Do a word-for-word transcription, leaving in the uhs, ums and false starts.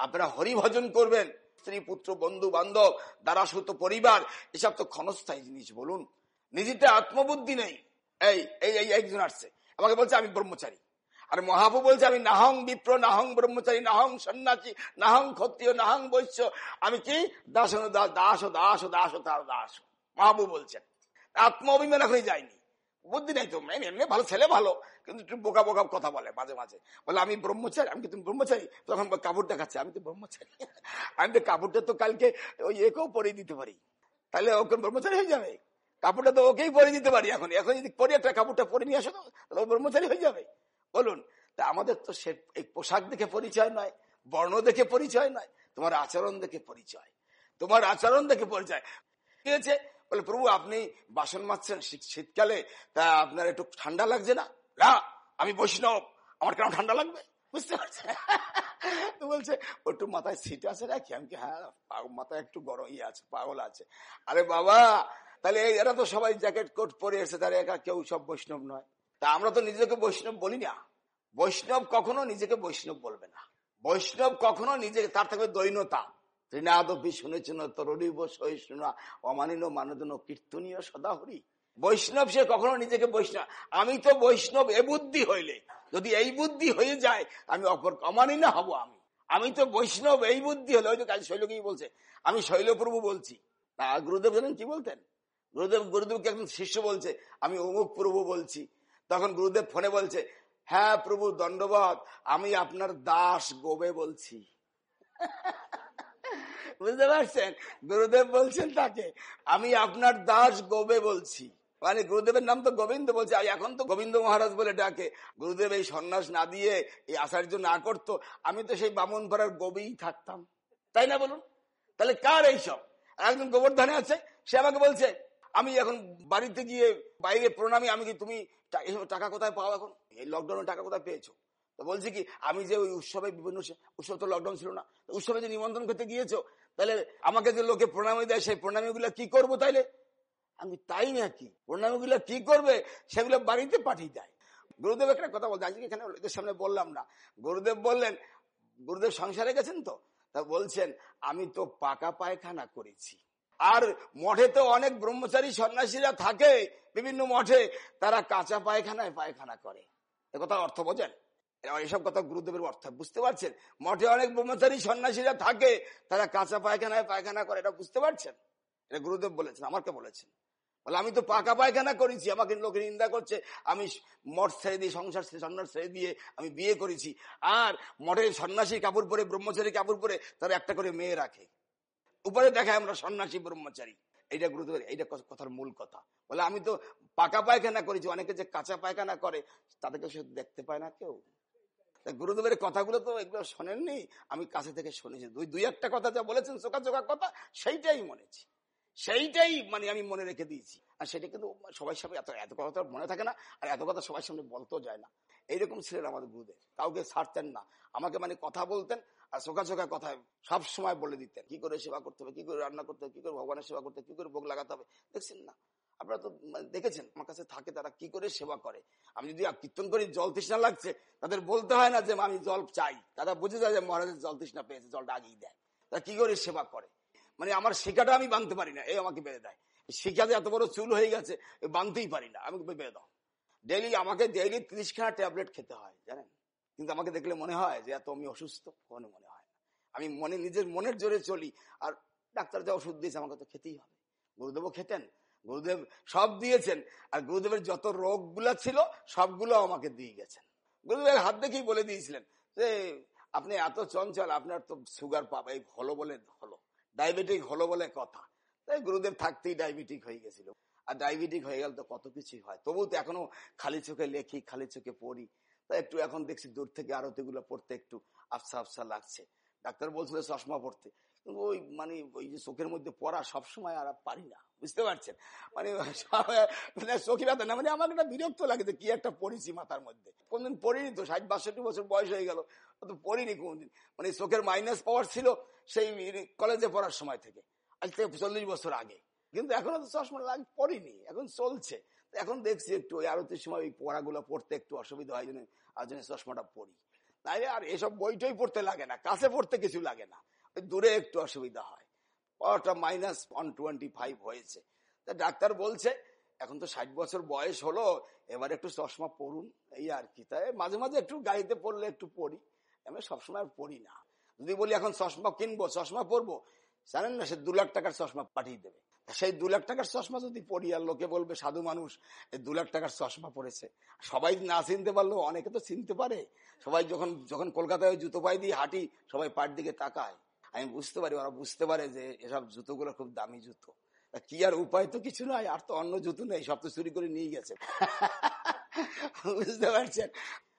আপনারা হরিভজন করবেন, স্ত্রী পুত্র বন্ধু বান্ধব দ্বারাসুত পরিবার, এসব তো ক্ষণস্থায়ী জিনিস। বলুন, নিজেতে আত্মবুদ্ধি নেই। এই এই একজন আসছে আমাকে বলছে আমি ব্রহ্মচারী, আর মহাপু বলছে আমি নাহং বিপ্র, নাহং ব্রহ্মচারী, নাহং সন্ন্যাসী, নাহং ক্ষত্রিয়, নাহং বৈশ্য, আমি কি দাস দাস দাস দাস দাস তার দাস। মহাপু বলছেন আত্ম অভিমান এখনই যায়নি, বুদ্ধি নেই তো, এমনি ভালো ছেলে ভালো, কিন্তু একটু বোকা বোকা কথা বলে মাঝে মাঝে। বলে আমি ব্রহ্মচারী, আমি কি তুমি ব্রহ্মচারী? তখন কাপড় দেখাচ্ছে আমি তো ব্রহ্মচারী। আমি তো কাপড়টা তো কালকে ওই একেও পরিয়ে দিতে পারি, তাহলে ওকে ব্রহ্মচারী হয়ে যাবে। কাপড়টা তো ওকেই পরিয়ে দিতে পারি, এখন এখন যদি পরে একটা কাপড়টা পরে নিয়ে আসো তাহলে ব্রহ্মচারী হয়ে যাবে। বলুন, তা আমাদের তো সে এই পোশাক দেখে পরিচয় নয়, বর্ণ দেখে পরিচয় নয়, তোমার আচরণ দেখে পরিচয়, তোমার আচরণ দেখে পরিচয়। কি হয়েছে? বলে প্রভু আপনি বাসন মাজছেন শীতকালে, তা আপনার একটু ঠান্ডা লাগছে না? না, আমি বৈষ্ণব, আমার কেন ঠান্ডা লাগবে? বুঝতে পারছে? বলছে একটু মাথায় সিট আছে নাকি? আমি হ্যাঁ মাথায় একটু গরম ইয়ে আছে, পাগল আছে। আরে বাবা, তাহলে এরা তো সবাই জ্যাকেট কোট পরে এসে, তারা একা কেউ সব বৈষ্ণব নয়। তা আমরা তো নিজেকে বৈষ্ণব বলি না। বৈষ্ণব কখনো নিজেকে বৈষ্ণব বলবে না, বৈষ্ণব কখনো নিজেকে, তার থাকবে দৈন্যতা। ত্রিনাদপি শুনেছেন তরুণীব সহিষ্ণু অমানিন মানদন কীর্তনীয় সদাহরি। বৈষ্ণব সে কখনো নিজেকে বৈষ্ণব, আমি তো বৈষ্ণব এ বুদ্ধি হইলে, যদি এই বুদ্ধি হয়ে যায় আমি অপর অমানি না হবো। আমি আমি তো বৈষ্ণব এই বুদ্ধি হলে, ওই তো কাল শৈলকেই বলছে আমি শৈলপ্রভু বলছি। তা গুরুদেব জানেন কি বলতেন? গুরুদেব গুরুদেবকে একজন শিষ্য বলছে আমি অমুক প্রভু বলছি। তখন গুরুদেব ফোনে বলছে হ্যাঁ প্রভু দণ্ডবত, আমি আপনার দাস গোবে বলছি। বুঝতে পারছেন? গুরুদেব বলছেন তাকে আমি আপনার দাস গোবে বলছি, মানে গুরুদেবের নাম তো গোবিন্দ বলছে। এখন তো গোবিন্দ মহারাজ বলে ডাকে। গুরুদেব এই সন্ন্যাস না দিয়ে, এই আচার্য না করতো, আমি তো সেই বামন পাড়ার গোবেই থাকতাম, তাই না? বলুন, তাহলে কার এইসব? একজন গোবর্ধনে আছে, সে আমাকে বলছে আমি এখন বাড়িতে গিয়ে বাইরে প্রণামী, আমি কি তুমি টাকা কোথায় পাও? এখন এই লকডাউনে টাকা কোথায় পেয়েছো? তো বলছি কি আমি যে ওই উৎসবে বিভিন্ন উৎসব তো লকডাউন ছিল না, উৎসবে যে নিমন্ত্রণ করতে গিয়েছো, তাহলে আমাকে যে লোকে প্রণামী দেয় সেই প্রণামী গুলা কি করবো? তাইলে আমি তাই নাকি প্রণামী গুলা কি করবে? সেগুলো বাড়িতে পাঠিয়ে দেয়। গুরুদেব একটা কথা বলতে আজকে এখানে লোকের সামনে বললাম না। গুরুদেব বললেন, গুরুদেব সংসারে গেছেন তো, তা বলছেন আমি তো পাকা পায়খানা করেছি। আর মঠে তো অনেক ব্রহ্মচারী সন্ন্যাসীরা থাকে বিভিন্ন মঠে, তারা কাঁচা পায়খানায় পায়খানা করে। এ কথা অর্থ বোঝেন? এসব কথা গুরুদেবের অর্থ বুঝতে পারছেন? মঠে অনেক ব্রহ্মচারী সন্ন্যাসীরা থাকে, তারা কাঁচা পায়খানায় পায়খানা করে, এটা বুঝতে পারছেন? এটা গুরুদেব বলেছেন, আমাকে বলেছেন। বলে আমি তো পাকা পায়খানা করেছি, আমাকে লোকে নিন্দা করছে আমি মঠ ছেড়ে দিয়ে, সংসার সন্ন্যাস ছেড়ে দিয়ে আমি বিয়ে করেছি। আর মঠের সন্ন্যাসী কাপড় পরে, ব্রহ্মচারী কাপড় পরে তারা একটা করে মেয়ে রাখে, উপরে দেখায় আমরা সন্ন্যাসী ব্রহ্মচারী। এইটা গুরুদেবের, এইটা কথার মূল কথা। বলে আমি তো পাকা পায়খানা করেছি, অনেকে যে কাঁচা পায়খানা করে তাদেরকে সে দেখতে পায় না কেউ। গুরুদেবের কথাগুলো তো এগুলো শোনেননি, আমি কাছে থেকে শুনেছি। দুই দুই একটা কথা যা বলেছেন চোখা চোখা কথা, সেইটাই মনেছি, সেইটাই মানে আমি মনে রেখে দিয়েছি। আর সেটা কিন্তু সবাই সামনে এত এত কথা মনে থাকে না, আর এত কথা সবার সামনে বলতেও যায় না। এইরকম ছিলেন আমাদের গুরুদেব, কাউকে ছাড়তেন না। আমাকে মানে কথা বলতেন আর চোখা চোখা কথা সব সময় বলে দিতেন, কি করে সেবা করতে হবে, কি করে রান্না করতে হবে, কি করে ভগবানের সেবা করতে হবে, কি করে ভোগ লাগাতে হবে। দেখছেন না? আপনারা তো দেখেছেন আমার কাছে থাকে তারা কি করে সেবা করে। আমি যদি কীর্তন করি জল তৃষ্ণা লাগছে, তাদের বলতে হয় না যে আমি জল চাই, তারা বুঝে যায় যে মহারাজের জল তৃষ্ণা পেয়েছে, জলটা আগেই দেয়। তারা কি করে সেবা করে, মানে আমার শিখাটা আমি বাঁধতে পারি না, এই আমাকে বেঁধে দেয়। শিখাতে এত বড় চুল হয়ে গেছে, বাঁধতেই পারি না, আমি বেঁধে দাও। ডেইলি আমাকে ডেইলি ত্রিশখানা ট্যাবলেট খেতে হয় জানেন, কিন্তু আমাকে দেখলে মনে হয় যে এত আমি অসুস্থ, কোনো মনে হয় না। আমি মনে নিজের মনের জোরে চলি, আর ডাক্তার যা ওষুধ দিয়েছে আমাকে তো খেতেই হবে। গুরুদেবও খেতেন, গুরুদেব সব দিয়েছেন, আর গুরুদেবের যত রোগ গুলা ছিল সবগুলো আমাকে দিয়ে গেছেন। গুরুদেবের হাত দেখেই বলে দিয়েছিলেন যে আপনি এত চঞ্চল, আপনার তো সুগার পাবে হলো বলে হলো, ডায়াবেটিক হলো বলে কথা। তাই গুরুদেব থাকতেই ডায়াবেটিক হয়ে গেছিল, আর ডায়াবেটিক হয়ে গেল তো কত কিছুই হয়। তবু তো এখনো খালি চোখে লেখি, খালি চোখে পড়ি। তাই একটু এখন দেখছি দূর থেকে আরতিগুলো পড়তে একটু আফসা আফসা লাগছে। ডাক্তার বলছিল চশমা পড়তে, কিন্তু ওই মানে ওই যে চোখের মধ্যে পড়া সবসময় আর পারি না, বুঝতে পারছেন? মানে চোখে ব্যথা না, মানে আমার একটা বিরক্ত লাগে যে কি একটা পড়েছি মাথার মধ্যে। কোনদিন পড়িনি তো, ষাট বাষট্টি বছর বয়স হয়ে গেল, তো পড়িনি কোনদিন। মানে চোখের মাইনাস পাওয়ার ছিল সেই কলেজে পড়ার সময় থেকে, আজ থেকে চল্লিশ বছর আগে। কিন্তু এখনো তো চশমা লাগ পড়িনি, এখন চলছে। এখন দেখছি একটু ওই আরতির সময় ওই পড়াগুলো পড়তে একটু অসুবিধা হয়, জন্য আর জন্য চশমাটা পড়ি। তাই আর এসব বইটই পড়তে লাগে না, কাছে পড়তে কিছু লাগে না, ওই দূরে একটু অসুবিধা হয়। পাওয়ারটা মাইনাস ওয়ান টোয়েন্টি ফাইভ হয়েছে। তা ডাক্তার বলছে এখন তো ষাট বছর বয়স হলো, এবার একটু চশমা পড়ুন, এই আর কি। তাই মাঝে মাঝে একটু গাড়িতে পড়লে একটু পড়ি, আমি সবসময় পড়ি না। যদি বলি এখন চশমা কিনবো, চশমা পরবো, জানেন না সে দু লাখ টাকার চশমা পাঠিয়ে দেবে। সেই দু লাখ টাকার চশমা যদি পড়ি আর লোকে বলবে সাধু মানুষ এই দু লাখ টাকার চশমা পড়েছে। সবাই না চিনতে পারলেও অনেকে তো চিনতে পারে। সবাই যখন যখন কলকাতায় জুতো পায়ে দিয়ে হাঁটি, সবাই পায়ের দিকে তাকায়, আমি বুঝতে পারি, ওরা বুঝতে পারে যে এসব জুতোগুলো খুব দামি জুতো। কি আর উপায় তো কিছু নাই, আর তো অন্য জুতো নেই, সব তো চুরি করে নিয়ে গেছে। বুঝতে পারছেন?